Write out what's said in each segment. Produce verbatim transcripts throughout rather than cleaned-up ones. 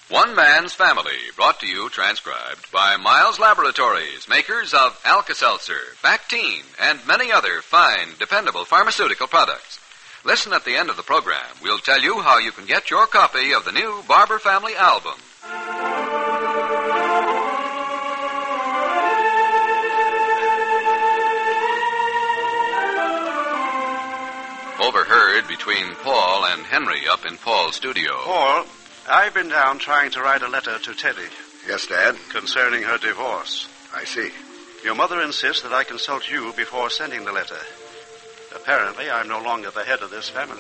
One Man's Family, brought to you, transcribed, by Miles Laboratories, makers of Alka-Seltzer, Bactine, and many other fine, dependable pharmaceutical products. Listen at the end of the program. We'll tell you how you can get your copy of the new Barber Family album. Overheard between Paul and Henry up in Paul's studio. Paul, I've been down trying to write a letter to Teddy. Yes, Dad? Concerning her divorce. I see. Your mother insists that I consult you before sending the letter. Apparently, I'm no longer the head of this family.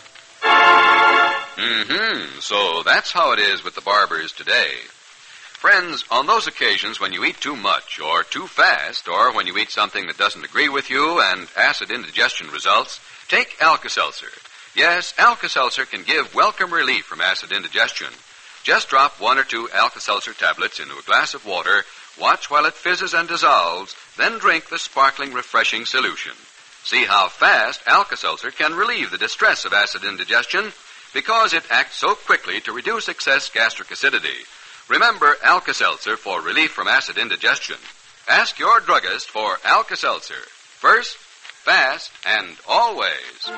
Mm-hmm. So that's how it is with the barbers today. Friends, on those occasions when you eat too much or too fast, or when you eat something that doesn't agree with you and acid indigestion results, take Alka-Seltzer. Yes, Alka-Seltzer can give welcome relief from acid indigestion. Just drop one or two Alka-Seltzer tablets into a glass of water, watch while it fizzes and dissolves, then drink the sparkling, refreshing solution. See how fast Alka-Seltzer can relieve the distress of acid indigestion because it acts so quickly to reduce excess gastric acidity. Remember Alka-Seltzer for relief from acid indigestion. Ask your druggist for Alka-Seltzer. First, fast, and always.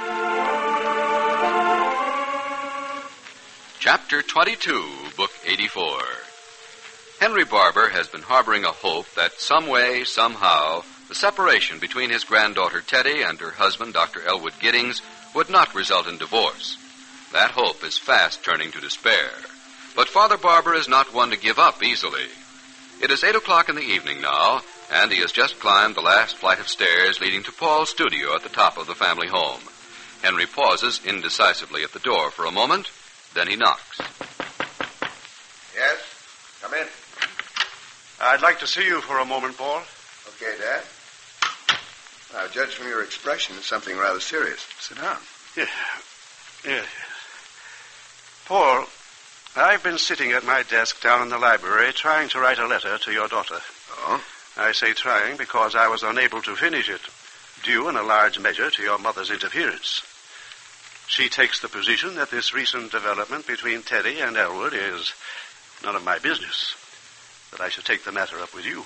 Chapter twenty-two, Book eighty-four. Henry Barber has been harboring a hope that some way, somehow, the separation between his granddaughter Teddy and her husband, Doctor Elwood Giddings, would not result in divorce. That hope is fast turning to despair. But Father Barber is not one to give up easily. It is eight o'clock in the evening now, and he has just climbed the last flight of stairs leading to Paul's studio at the top of the family home. Henry pauses indecisively at the door for a moment, then he knocks. Yes? Come in. I'd like to see you for a moment, Paul. Okay, Dad. Now, judge from your expression, it's something rather serious. Sit down. Yeah. Yeah. Paul, I've been sitting at my desk down in the library trying to write a letter to your daughter. Oh? I say trying because I was unable to finish it, due in a large measure to your mother's interference. She takes the position that this recent development between Teddy and Elwood is none of my business, that I should take the matter up with you.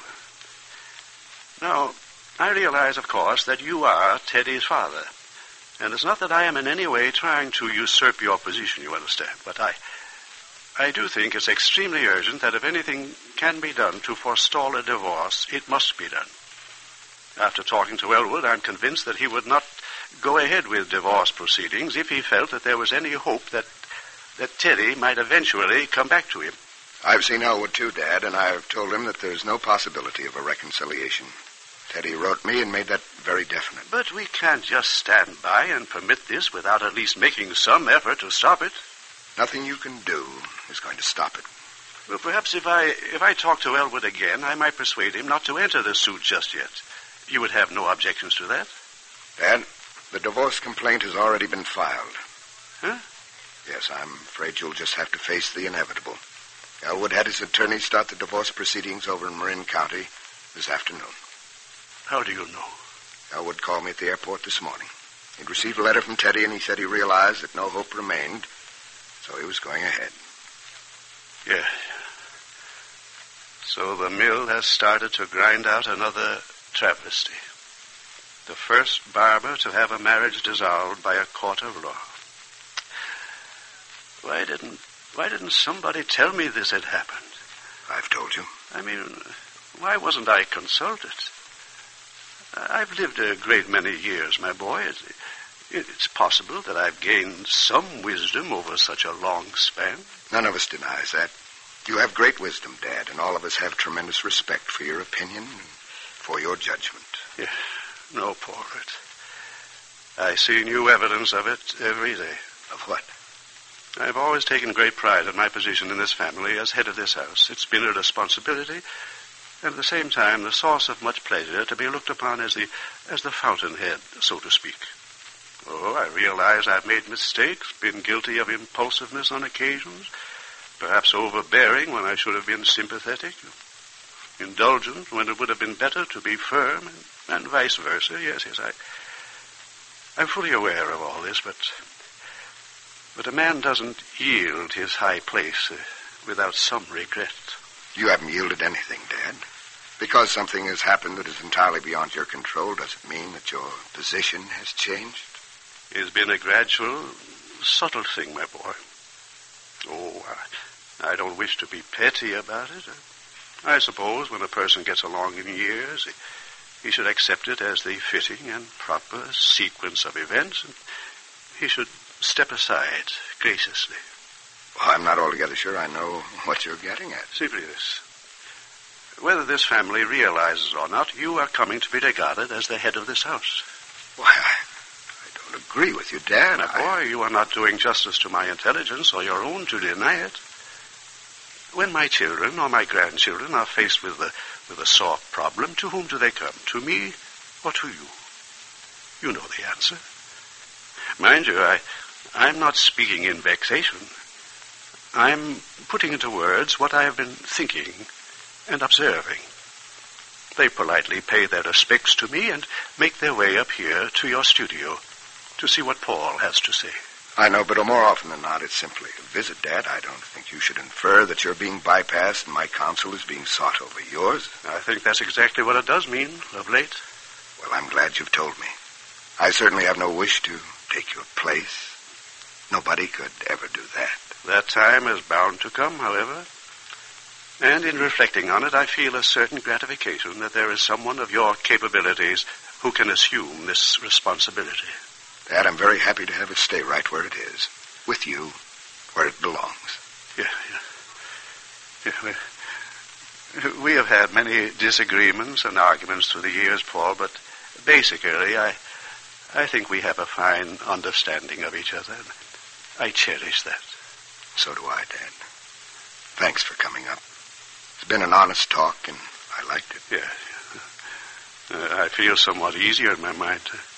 Now, I realize, of course, that you are Teddy's father, and it's not that I am in any way trying to usurp your position, you understand, but I... I do think it's extremely urgent that if anything can be done to forestall a divorce, it must be done. After talking to Elwood, I'm convinced that he would not go ahead with divorce proceedings if he felt that there was any hope that that Teddy might eventually come back to him. I've seen Elwood too, Dad, and I've told him that there's no possibility of a reconciliation. Teddy wrote me and made that very definite. But we can't just stand by and permit this without at least making some effort to stop it. Nothing you can do is going to stop it. Well, perhaps if I if I talk to Elwood again, I might persuade him not to enter the suit just yet. You would have no objections to that? Dad, the divorce complaint has already been filed. Huh? Yes, I'm afraid you'll just have to face the inevitable. Elwood had his attorney start the divorce proceedings over in Marin County this afternoon. How do you know? Elwood called me at the airport this morning. He'd received a letter from Teddy, and he said he realized that no hope remained, so he was going ahead. Yeah. So the mill has started to grind out another travesty. The first barber to have a marriage dissolved by a court of law. Why didn't why didn't somebody tell me this had happened? I've told you. I mean, why wasn't I consulted? I've lived a great many years, my boy. It's, it's possible that I've gained some wisdom over such a long span. None of us denies that. You have great wisdom, Dad, and all of us have tremendous respect for your opinion and for your judgment. Yeah, no, Paul. I see new evidence of it every day. Of what? I've always taken great pride in my position in this family as head of this house. It's been a responsibility, and at the same time the source of much pleasure to be looked upon as the as the fountainhead, so to speak. Oh, I realize I've made mistakes, been guilty of impulsiveness on occasions, perhaps overbearing when I should have been sympathetic, indulgent when it would have been better to be firm, and, and vice versa. Yes, yes, I, I'm fully aware of all this, but but a man doesn't yield his high place uh, without some regret. You haven't yielded anything, Dad. Because something has happened that is entirely beyond your control doesn't mean that your position has changed. It's been a gradual, subtle thing, my boy. Oh, I, I don't wish to be petty about it. I suppose when a person gets along in years, he, he should accept it as the fitting and proper sequence of events, and he should step aside graciously. Well, I'm not altogether sure I know what you're getting at. Simply this. Whether this family realizes or not, you are coming to be regarded as the head of this house. Why, I, I don't agree with you, Dad. My I... boy, you are not doing justice to my intelligence or your own to deny it. When my children or my grandchildren are faced with a, with a sore problem, to whom do they come? To me or to you? You know the answer. Mind you, I, I'm not speaking in vexation. I'm putting into words what I have been thinking and observing. They politely pay their respects to me and make their way up here to your studio to see what Paul has to say. I know, but more often than not, it's simply a visit, Dad. I don't think you should infer that you're being bypassed and my counsel is being sought over yours. I think that's exactly what it does mean of late. Well, I'm glad you've told me. I certainly have no wish to take your place. Nobody could ever do that. That time is bound to come, however. And in reflecting on it, I feel a certain gratification that there is someone of your capabilities who can assume this responsibility. Dad, I'm very happy to have it stay right where it is. With you, where it belongs. Yeah, yeah. yeah we, we have had many disagreements and arguments through the years, Paul, but basically, I, I think we have a fine understanding of each other. I cherish that. So do I, Dad. Thanks for coming up. It's been an honest talk, and I liked it. Yeah. Uh, I feel somewhat easier in my mind.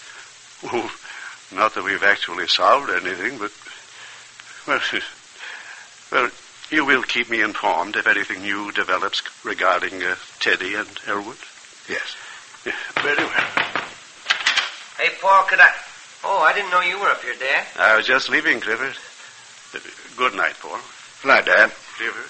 Oh, not that we've actually solved anything, but... Well, well, you will keep me informed if anything new develops regarding uh, Teddy and Elwood? Yes. Yeah, very well. Hey, Paul, could I... Oh, I didn't know you were up here, Dad. I was just leaving, Clifford. Uh, good night, Paul. Good night, Dad. Clifford.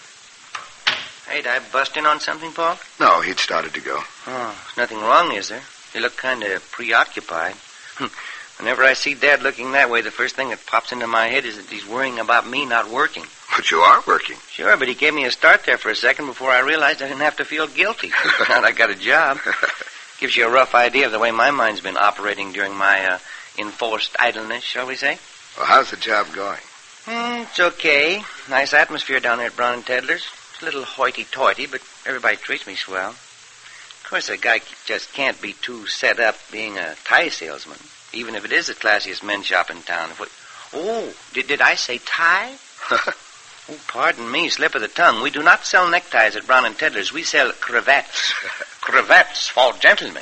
Hey, did I bust in on something, Paul? No, he'd started to go. Oh, there's nothing wrong, is there? You look kind of preoccupied. Whenever I see Dad looking that way, the first thing that pops into my head is that he's worrying about me not working. But you are working. Sure, but he gave me a start there for a second before I realized I didn't have to feel guilty. Now that I got a job. Gives you a rough idea of the way my mind's been operating during my uh, enforced idleness, shall we say? Well, how's the job going? Hmm, it's okay. Nice atmosphere down there at Brown and Tedler's. It's a little hoity-toity, but everybody treats me swell. Of course, a guy just can't be too set up being a tie salesman, even if it is the classiest men's shop in town. If we... Oh, did, did I say tie? Oh, pardon me, slip of the tongue. We do not sell neckties at Brown and Tedler's. We sell cravats. Cravats for gentlemen.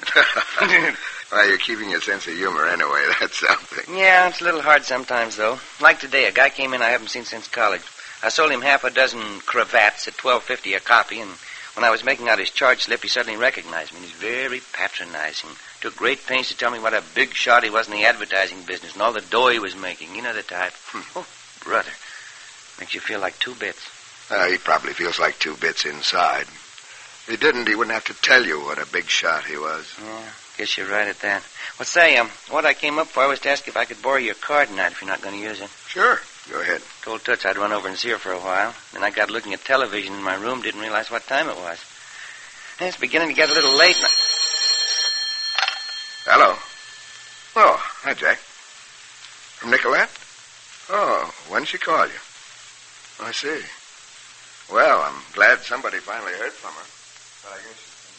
Well, you're keeping your sense of humor anyway. That's something. Yeah, it's a little hard sometimes, though. Like today, a guy came in I haven't seen since college. I sold him half a dozen cravats at twelve fifty a copy, and when I was making out his charge slip, he suddenly recognized me. He's very patronizing. Took great pains to tell me what a big shot he was in the advertising business and all the dough he was making. You know the type. Hmm. Oh, brother. Makes you feel like two bits. Uh, he probably feels like two bits inside. If he didn't, he wouldn't have to tell you what a big shot he was. Yeah, guess you're right at that. Well, say, um, what I came up for was to ask if I could borrow your car tonight if you're not going to use it. Sure. Go ahead. Told Toots I'd run over and see her for a while. Then I got looking at television in my room, didn't realize what time it was. And it's beginning to get a little late. And I... Hello. Oh, hi, Jack. From Nicolette? Oh, when did she call you? I see. Well, I'm glad somebody finally heard from her. But I guess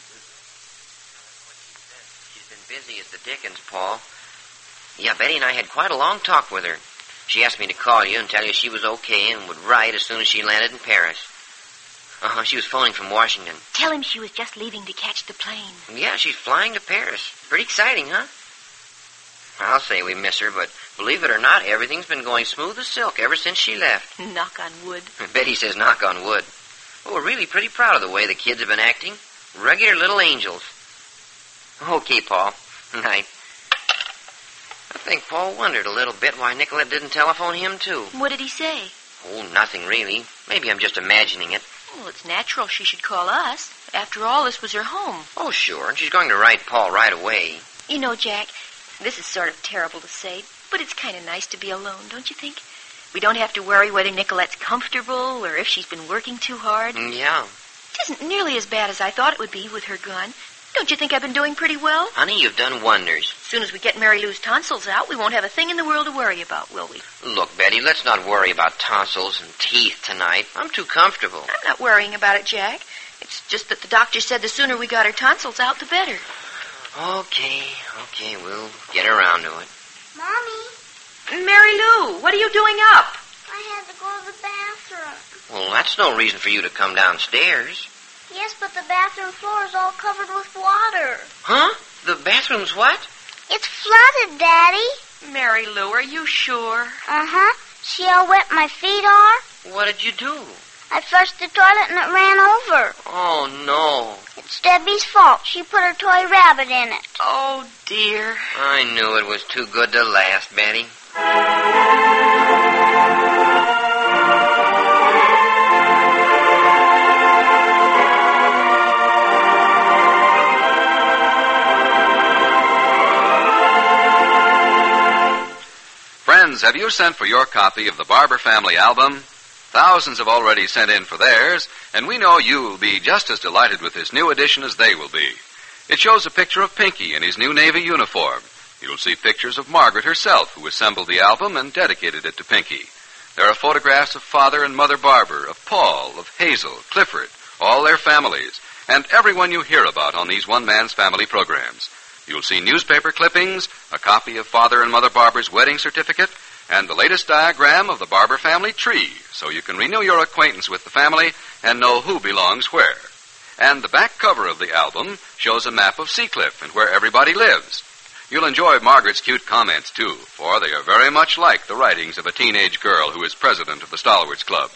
she's been busy. She's been busy as the dickens, Paul. Yeah, Betty and I had quite a long talk with her. She asked me to call you and tell you she was okay and would write as soon as she landed in Paris. Uh-huh, she was phoning from Washington. Tell him she was just leaving to catch the plane. Yeah, she's flying to Paris. Pretty exciting, huh? I'll say we miss her, but believe it or not, everything's been going smooth as silk ever since she left. Knock on wood. Betty says knock on wood. Well, we're really pretty proud of the way the kids have been acting. Regular little angels. Okay, Paul. Night. I think Paul wondered a little bit why Nicolette didn't telephone him, too. What did he say? Oh, nothing really. Maybe I'm just imagining it. Well, it's natural she should call us. After all, this was her home. Oh, sure, and she's going to write Paul right away. You know, Jack, this is sort of terrible to say, but it's kind of nice to be alone, don't you think? We don't have to worry whether Nicolette's comfortable or if she's been working too hard. Mm, yeah. It isn't nearly as bad as I thought it would be with her gone. Don't you think I've been doing pretty well? Honey, you've done wonders. As soon as we get Mary Lou's tonsils out, we won't have a thing in the world to worry about, will we? Look, Betty, let's not worry about tonsils and teeth tonight. I'm too comfortable. I'm not worrying about it, Jack. It's just that the doctor said the sooner we got her tonsils out, the better. Okay, okay, we'll get around to it. Mommy, Mary Lou, what are you doing up? I had to go to the bathroom. Well, that's no reason for you to come downstairs. Yes, but the bathroom floor is all covered with water. Huh? The bathroom's what? It's flooded, Daddy. Mary Lou, are you sure? Uh-huh. See how wet my feet are? What did you do? I flushed the toilet and it ran over. Oh, no. It's Debbie's fault. She put her toy rabbit in it. Oh, dear. I knew it was too good to last, Betty. Friends, have you sent for your copy of the Barber Family album? Thousands have already sent in for theirs, and we know you will be just as delighted with this new edition as they will be. It shows a picture of Pinky in his new Navy uniform. You'll see pictures of Margaret herself, who assembled the album and dedicated it to Pinky. There are photographs of Father and Mother Barber, of Paul, of Hazel, Clifford, all their families, and everyone you hear about on these One Man's Family programs. You'll see newspaper clippings, a copy of Father and Mother Barber's wedding certificate, and the latest diagram of the Barber family tree, so you can renew your acquaintance with the family and know who belongs where. And the back cover of the album shows a map of Seacliff and where everybody lives. You'll enjoy Margaret's cute comments, too, for they are very much like the writings of a teenage girl who is president of the Stalwarts Club.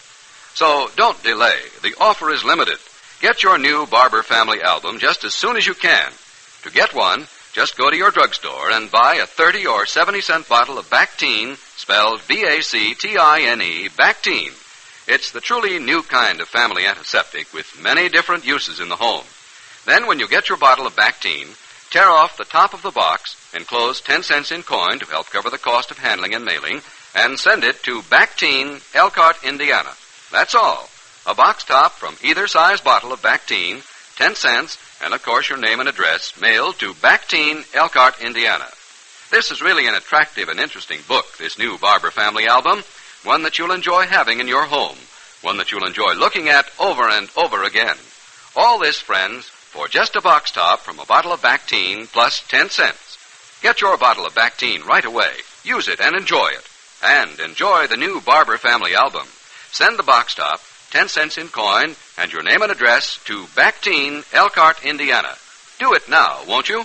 So don't delay. The offer is limited. Get your new Barber family album just as soon as you can. To get one, just go to your drugstore and buy a thirty or seventy cent bottle of Bactine, spelled B A C T I N E, Bactine. It's the truly new kind of family antiseptic with many different uses in the home. Then when you get your bottle of Bactine, tear off the top of the box, enclose ten cents in coin to help cover the cost of handling and mailing, and send it to Bactine, Elkhart, Indiana. That's all. A box top from either size bottle of Bactine, ten cents, and, of course, your name and address, mailed to Bactine, Elkhart, Indiana. This is really an attractive and interesting book, this new Barber family album, one that you'll enjoy having in your home, one that you'll enjoy looking at over and over again. All this, friends, for just a box top from a bottle of Bactine plus ten cents. Get your bottle of Bactine right away. Use it and enjoy it. And enjoy the new Barber family album. Send the box top, ten cents in coin, and your name and address to Bactine, Elkhart, Indiana. Do it now, won't you?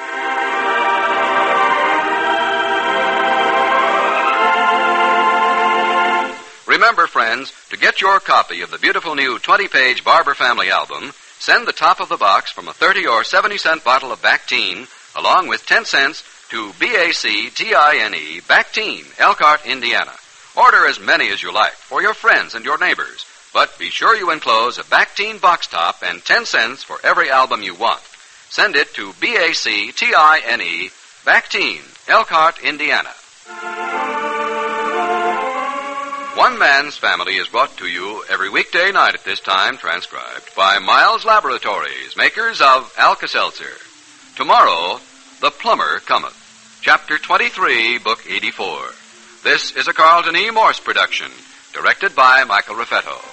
Remember, friends, to get your copy of the beautiful new twenty-page Barber family album, send the top of the box from a thirty or seventy cent bottle of Bactine, along with ten cents, to B A C T I N E, Bactine, Elkhart, Indiana. Order as many as you like for your friends and your neighbors. But be sure you enclose a Bactine box top and ten cents for every album you want. Send it to B A C T I N E, Bactine, Elkhart, Indiana. One Man's Family is brought to you every weekday night at this time, transcribed by Miles Laboratories, makers of Alka-Seltzer. Tomorrow, The Plumber Cometh, Chapter twenty-three, Book eighty-four. This is a Carlton E. Morse production, directed by Michael Raffetto.